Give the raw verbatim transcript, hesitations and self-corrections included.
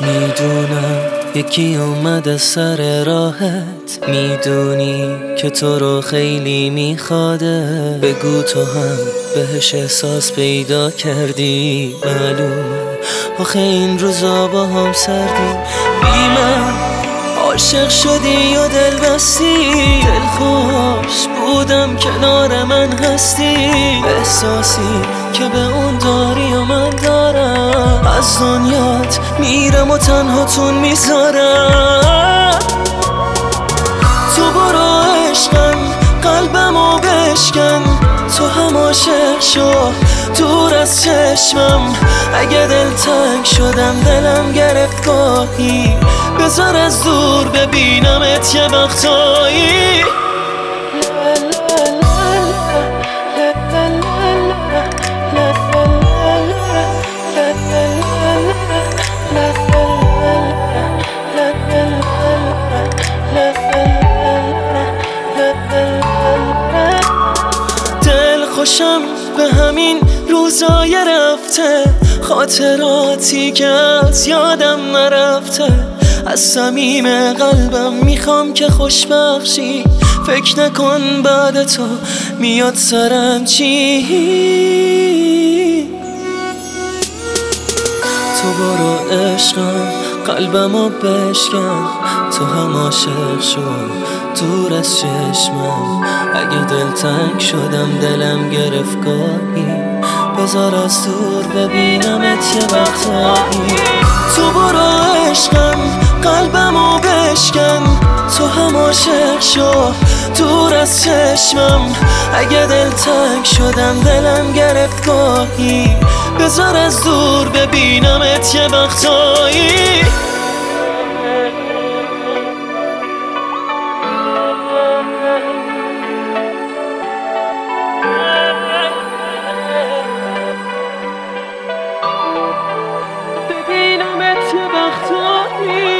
میدونم یکی اومده سر راحت، میدونی که تو رو خیلی میخواده. بگو تو هم بهش احساس پیدا کردی، معلومه آخه این روزا با هم سردی. بی من عاشق شدی و دل بستی، دلخوش بودم کنار من هستی. احساسی که به اون داری و من دارم، از دنیات میرم و تنهاتون میذارم. تو برو عشقم قلبمو بشکن، تو هم عاشق شو دور از چشمم. اگه دل تنگ شدم دلم گرفت گاهی، بذار از دور ببینمت یه وقتایی. دل خوشم به همین روزای رفته، خاطراتی که از یادم نرفته. از صمیم قلبم میخوام که خوشبخشی، فکر نکن بعد تو میاد سرم چی. تو برو عشقم قلبمو بشکن، تو هم عاشق شو دور از چشمم. اگه دل تنگ شدم دلم گرفت گاهی، بذار از دور ببینمت یه وقتایی. تو برو عشقم قلبمو بشکن، تو هم عاشق شو دور از چشمم. اگه دل تنگ شدم دلم گرفت گاهی، بذار از دور ببینمت یه وقتایی. ببینمت یه وقتایی.